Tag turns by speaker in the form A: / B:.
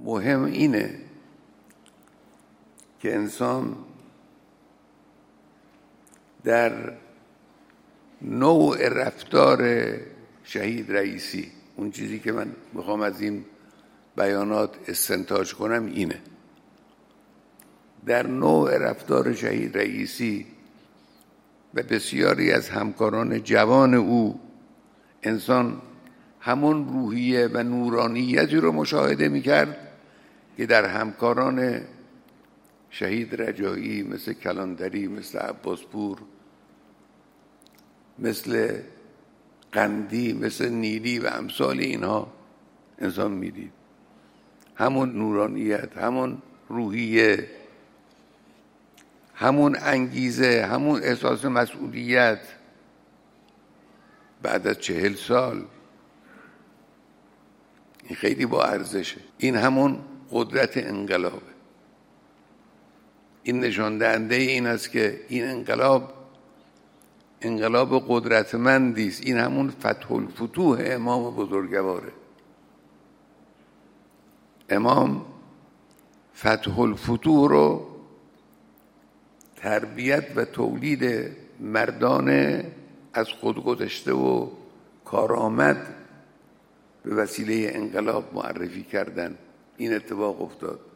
A: مهم اینه که انسان در نوع رفتار شهید رئیسی، اون چیزی که من میخوام از این بیانات استنتاج کنم اینه، در نوع رفتار شهید رئیسی و بسیاری از همکاران جوان او انسان همون روحیه و نورانیتی رو مشاهده میکرد که در همکاران شهید رجایی مثل کلانتری، مثل عباسپور، مثل قندی، مثل نیلی و امثال اینها انسان میدید. همون نورانیت، همون روحیه، همون انگیزه، همون احساس مسئولیت بعد از 40 سال، این خیلی با ارزشه. این همون قدرت انقلابه. این نشان دهنده این است که این انقلاب قدرتمندی است. این همون فتح الفتوح امام بزرگواره. امام فتح الفتوح رو تربیت و تولید مردان از خود گذشته و کارآمد به وسیله انقلاب معرفی کردن. این اتفاق افتاد.